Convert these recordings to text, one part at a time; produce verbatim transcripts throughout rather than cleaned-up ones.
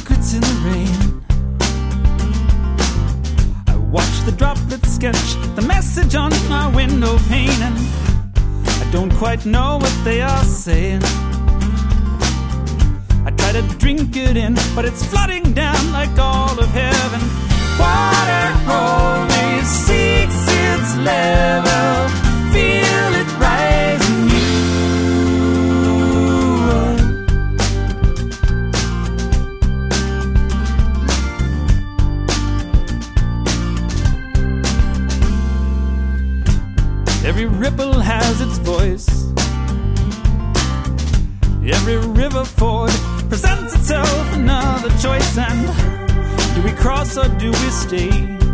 secrets in the rain. I watch the droplets sketch the message on my window pane, and I don't quite know what they are saying. I try to drink it in, but it's flooding down like all of heaven. Water always seeks its level, feel it rise in you. Every ripple has its voice. Every river ford presents itself another choice. And do we cross or do we stay?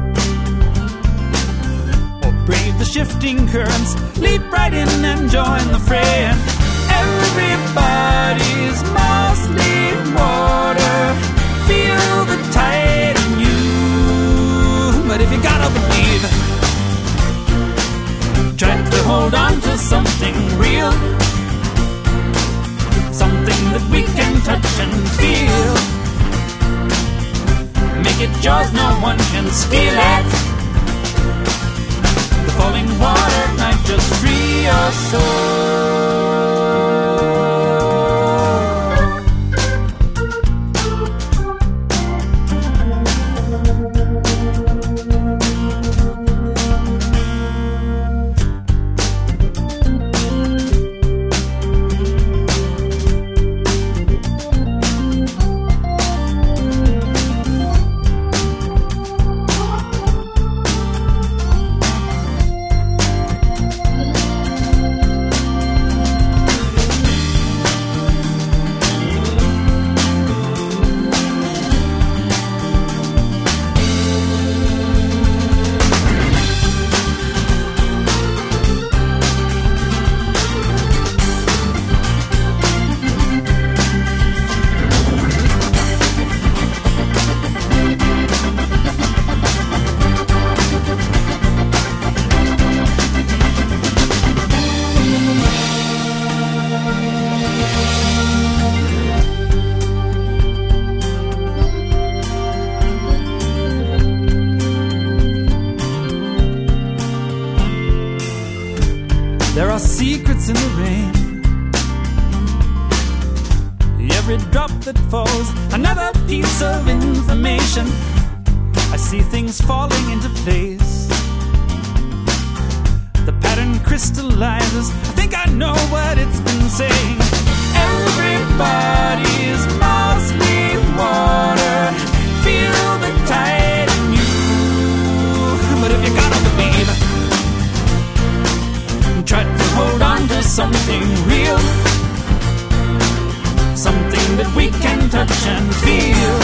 Or brave the shifting currents, leap right in and join the fray? And everybody's mostly water, feel the tide in you. But if you gotta believe, try to hold on to something real, something that we can touch and feel. Make it yours, no one can steal it. The falling water might just free your soul. There are secrets in the rain. Every drop that falls, another piece of information. I see things falling into place. The pattern crystallizes. I think I know what it's been saying. Everybody is mostly water, feel the tide in you. But if you gotta believe, try to hold on to something real, something that we can touch and feel.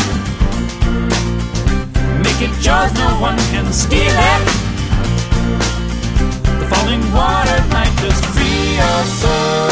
Make it yours, no one can steal it. The falling water might just free your soul.